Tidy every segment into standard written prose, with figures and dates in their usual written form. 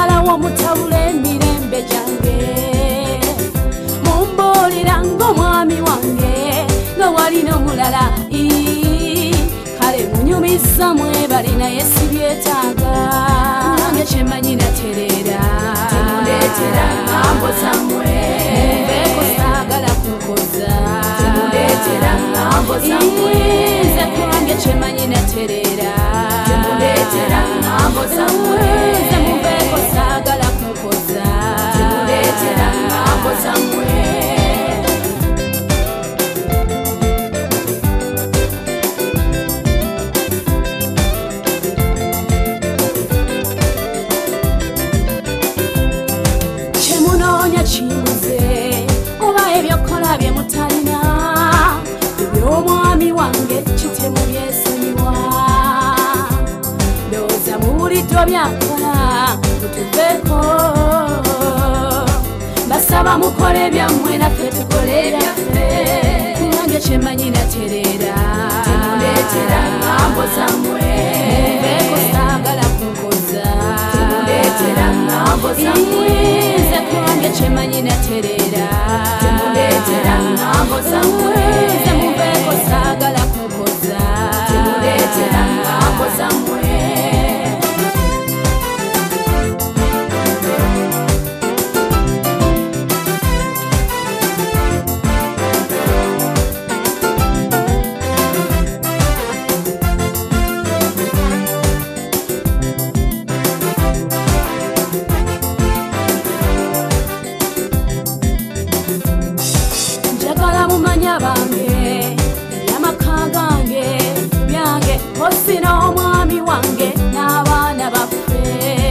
musalawo mutabula emirembe gyange mumbuulira ng'omwami wange nga walina omulala kale munyumiza mwebali naye sibyetaaga nange kyemanyi natereera temundeetera ngambo zammwe mumbeeko saagala kunkoza temundeetera ngambo zammwe nze kulange kyemanyi natereera temundeetera ngambo zammwe nze mumbeeko saagala kunkoza temundeetera ngambo zammwe kibuze oba ebyokola bye mutalina eby'omwami wange kitemu byesonyiwa ndowooza muwuliddwa byakola mutuveeko basaba mukole byammwe naffe tukole ebyaffe kulange kyemanyi natereera temundeetera ngambo zammwe mumbeeko saagala kunkoza temundeetera ngambo zammwe nze kulange kyemanyi natereera temundeetera ngambo zammwe nze mumbeeko saagala kunkoza temundeetera ngambo zammwe mumanya bange ebyamaka gange byange osina omwami wange n'abaana baffe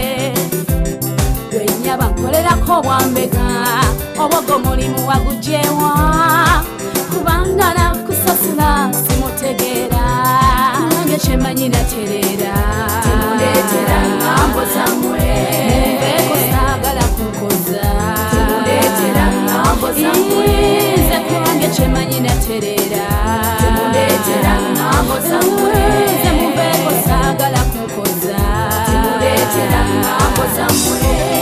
lwenya bankolerako bwambega obwogo mulimu wagujewa kubanga nakusasula simutegeera nange kyemanyi natereera temundeetera ngambo zammwe mumbeeko saagala kunkoza temundeetera ngambo zammwe nze kulange kyemanyi natereera temundeetera ngambo zammwe nze mumbeeko saagala kunkoza temundeetera ngambo zammwe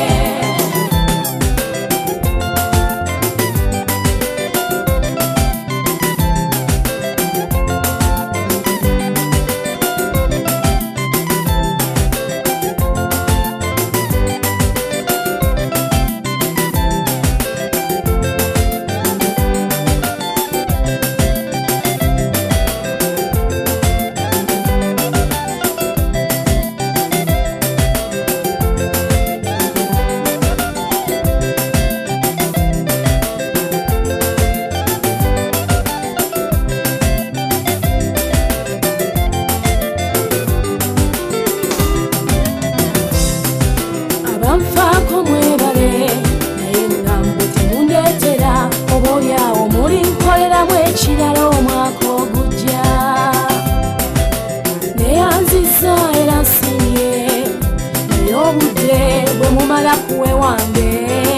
banfaako mwebale naye ngambo temundeetera oba olyawo muli nkoleramu ekirala omwaka ogujja neyanziza era nsiimye naye obudde bwe mumala kuwe wange